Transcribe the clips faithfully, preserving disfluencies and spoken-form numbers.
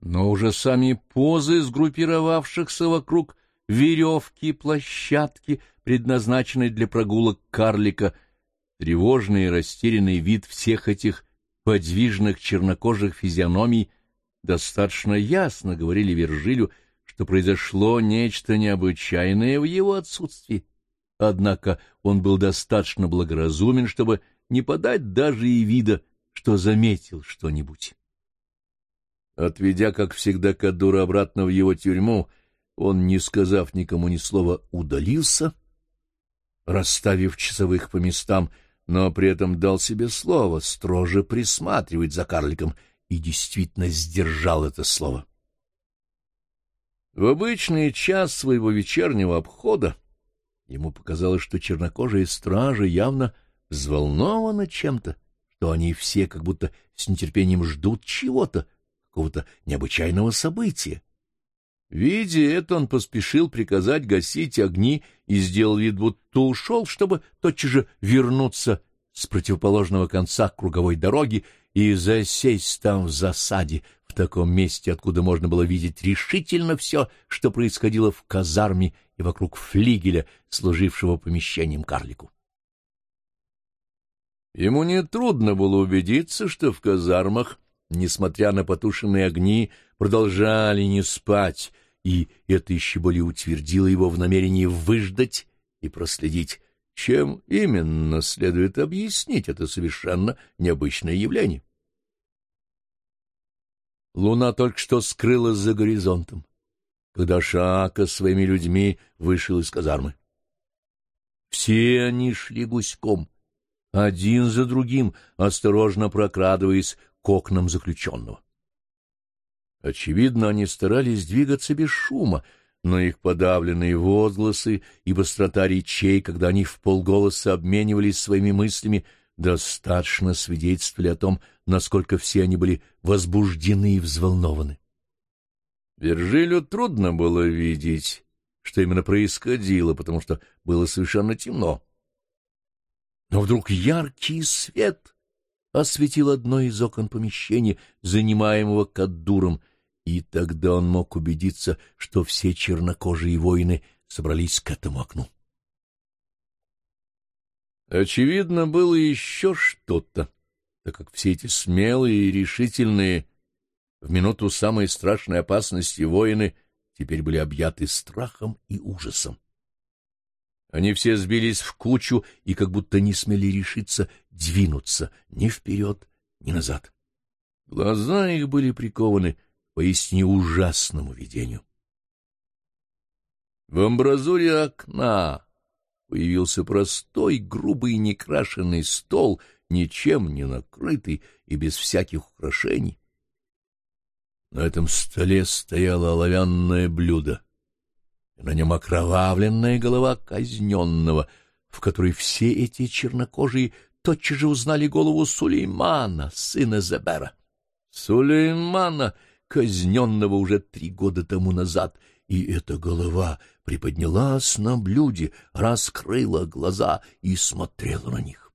Но уже сами позы сгруппировавшихся вокруг веревки площадки, предназначенной для прогулок карлика, тревожный и растерянный вид всех этих подвижных чернокожих физиономий достаточно ясно говорили Вержилю, что произошло нечто необычайное в его отсутствии. Однако он был достаточно благоразумен, чтобы не подать даже и вида, что заметил что-нибудь. Отведя, как всегда, Каддура обратно в его тюрьму, он, не сказав никому ни слова, удалился, расставив часовых по местам, но при этом дал себе слово строже присматривать за карликом и действительно сдержал это слово. В обычный час своего вечернего обхода ему показалось, что чернокожие стражи явно взволнованы чем-то, что они все как будто с нетерпением ждут чего-то, какого-то необычайного события. Видя это, он поспешил приказать гасить огни и сделал вид, будто ушел, чтобы тотчас же вернуться с противоположного конца круговой дороги и засесть там в засаде, в таком месте, откуда можно было видеть решительно все, что происходило в казарме и вокруг флигеля, служившего помещением карлику. Ему нетрудно было убедиться, что в казармах, несмотря на потушенные огни, продолжали не спать, и это еще более утвердило его в намерении выждать и проследить, чем именно следует объяснить это совершенно необычное явление. Луна только что скрылась за горизонтом, когда Шаака своими людьми вышел из казармы. Все они шли гуськом, один за другим, осторожно прокрадываясь к окнам заключенного. Очевидно, они старались двигаться без шума, но их подавленные возгласы и быстрота речей, когда они вполголоса обменивались своими мыслями, достаточно свидетельствовали о том, насколько все они были возбуждены и взволнованы. Вержилю трудно было видеть, что именно происходило, потому что было совершенно темно. Но вдруг яркий свет осветил одно из окон помещения, занимаемого Каддуром, и тогда он мог убедиться, что все чернокожие воины собрались к этому окну. Очевидно, было еще что-то, так как все эти смелые и решительные в минуту самой страшной опасности воины теперь были объяты страхом и ужасом. Они все сбились в кучу и как будто не смели решиться двинуться ни вперед, ни назад. Глаза их были прикованы к поистине ужасному видению. В амбразуре окна появился простой, грубый, некрашенный стол, ничем не накрытый и без всяких украшений. На этом столе стояло оловянное блюдо, и на нем окровавленная голова казненного, в которой все эти чернокожие тотчас же узнали голову Сулеймана, сына Зебера. Сулеймана, казненного уже три года тому назад, и эта голова приподнялась на блюде, раскрыла глаза и смотрела на них.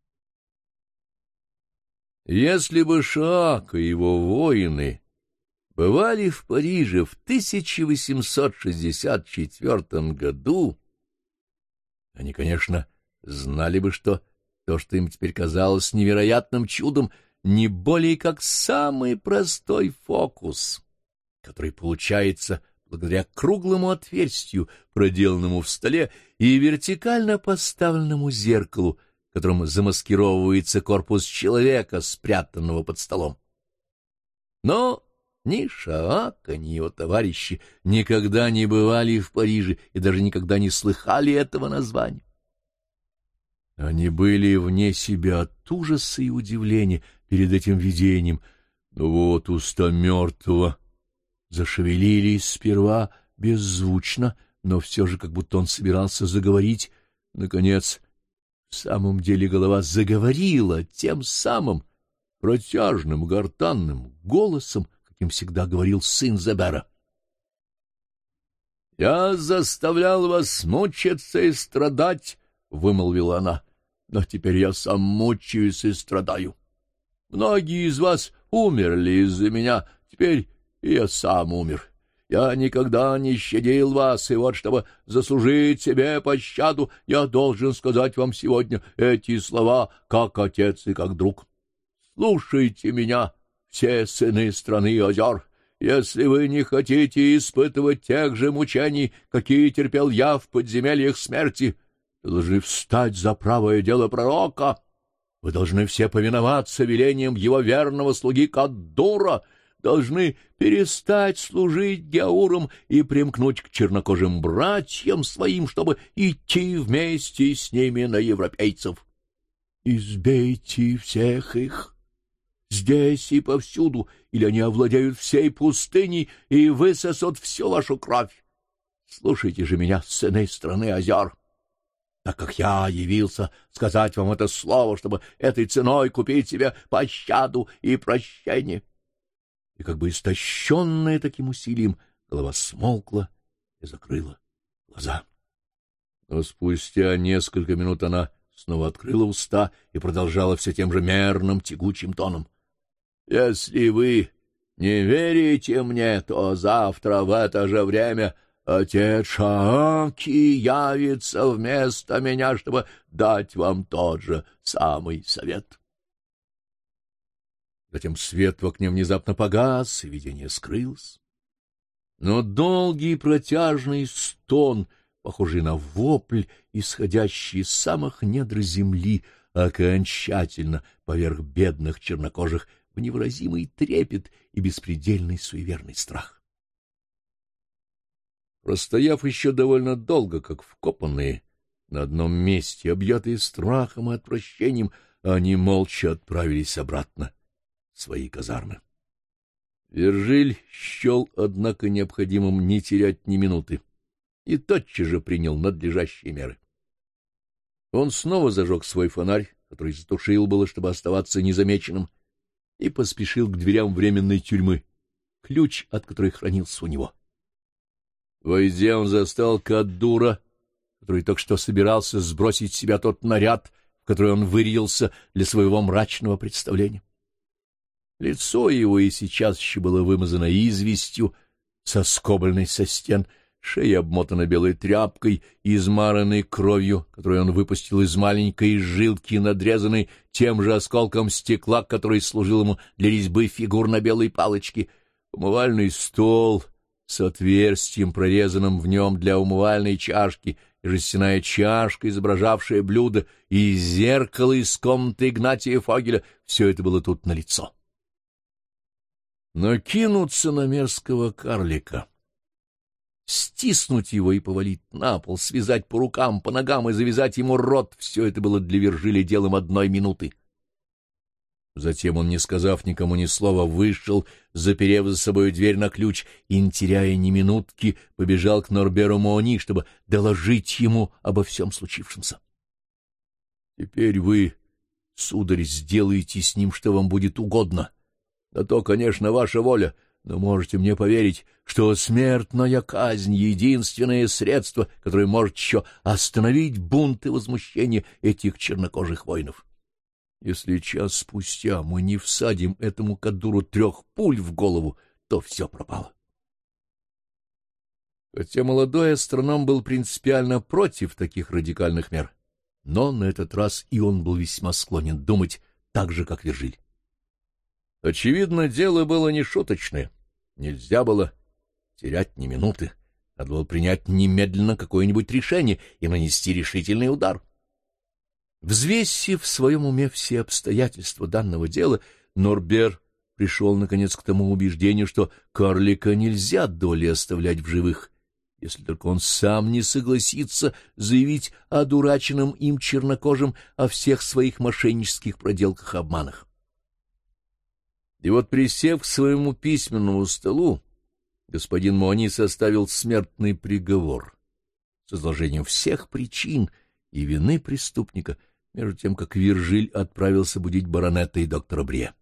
Если бы Шаак и его воины бывали в Париже в тысяча восемьсот шестьдесят четвёртом году, они, конечно, знали бы, что то, что им теперь казалось невероятным чудом, не более как самый простой фокус, который получается благодаря круглому отверстию, проделанному в столе, и вертикально поставленному зеркалу, которым замаскировывается корпус человека, спрятанного под столом. Но ни Шаака, ни его товарищи никогда не бывали в Париже и даже никогда не слыхали этого названия. Они были вне себя от ужаса и удивления перед этим видением, но вот уста мертвого зашевелились сперва беззвучно, но все же как будто он собирался заговорить. Наконец, в самом деле голова заговорила тем самым протяжным гортанным голосом, каким всегда говорил сын Зебера. «Я заставлял вас мучиться и страдать», — вымолвила она, — «но теперь я сам мучаюсь и страдаю. Многие из вас умерли из-за меня, теперь и я сам умер. Я никогда не щадил вас, и вот, чтобы заслужить себе пощаду, я должен сказать вам сегодня эти слова, как отец и как друг. Слушайте меня, все сыны страны озер. Если вы не хотите испытывать тех же мучений, какие терпел я в подземельях смерти, вы должны встать за правое дело пророка. Вы должны все повиноваться велениям его верного слуги Каддура, должны перестать служить геаурам и примкнуть к чернокожим братьям своим, чтобы идти вместе с ними на европейцев. Избейте всех их здесь и повсюду, или они овладеют всей пустыней и высосут всю вашу кровь. Слушайте же меня, сыны страны озер, так как я явился сказать вам это слово, чтобы этой ценой купить себе пощаду и прощение. И как бы истощенная таким усилием, голова смолкла и закрыла глаза. Но спустя несколько минут она снова открыла уста и продолжала все тем же мерным тягучим тоном. «Если вы не верите мне, то завтра в это же время отец Шааки явится вместо меня, чтобы дать вам тот же самый совет». Затем свет в окне внезапно погас, и видение скрылось. Но долгий протяжный стон, похожий на вопль, исходящий из самых недр земли, окончательно поверг бедных чернокожих в невыразимый трепет и беспредельный суеверный страх. Простояв еще довольно долго, как вкопанные, на одном месте, объятые страхом и отвращением, они молча отправились обратно в свои казармы. Вержиль счел, однако, необходимым не терять ни минуты, и тотчас же принял надлежащие меры. Он снова зажег свой фонарь, который затушил было, чтобы оставаться незамеченным, и поспешил к дверям временной тюрьмы, ключ от которой хранился у него. Войдя, он застал Каддура, который только что собирался сбросить с себя тот наряд, в который он вырядился для своего мрачного представления. Лицо его и сейчас еще было вымазано известью, соскобленной со стен, шея обмотана белой тряпкой, измаранной кровью, которую он выпустил из маленькой жилки, надрезанной тем же осколком стекла, который служил ему для резьбы фигур на белой палочке. Умывальный стол с отверстием, прорезанным в нем для умывальной чашки, и жестяная чашка, изображавшая блюдо, и зеркало из комнаты Игнатия Фогеля — все это было тут налицо. Но кинуться на мерзкого карлика, стиснуть его и повалить на пол, связать по рукам, по ногам и завязать ему рот — все это было для Вержиля делом одной минуты. Затем он, не сказав никому ни слова, вышел, заперев за собой дверь на ключ, и, не теряя ни минутки, побежал к Норберу Муони, чтобы доложить ему обо всем случившемся. — Теперь вы, сударь, сделаете с ним, что вам будет угодно. На то, конечно, ваша воля, но можете мне поверить, что смертная казнь — единственное средство, которое может еще остановить бунт и возмущение этих чернокожих воинов. Если час спустя мы не всадим этому Каддуру трех пуль в голову, то все пропало. Хотя молодой астроном был принципиально против таких радикальных мер, но на этот раз и он был весьма склонен думать так же, как Вержиль. Очевидно, дело было не шуточное. Нельзя было терять ни минуты. Надо было принять немедленно какое-нибудь решение и нанести решительный удар. Взвесив в своем уме все обстоятельства данного дела, Норбер пришел, наконец, к тому убеждению, что карлика нельзя доли оставлять в живых, если только он сам не согласится заявить одураченным им чернокожим о всех своих мошеннических проделках и обманах. И вот, присев к своему письменному столу, господин Муони составил смертный приговор с изложением всех причин и вины преступника, между тем, как Вержиль отправился будить баронета и доктора Бре.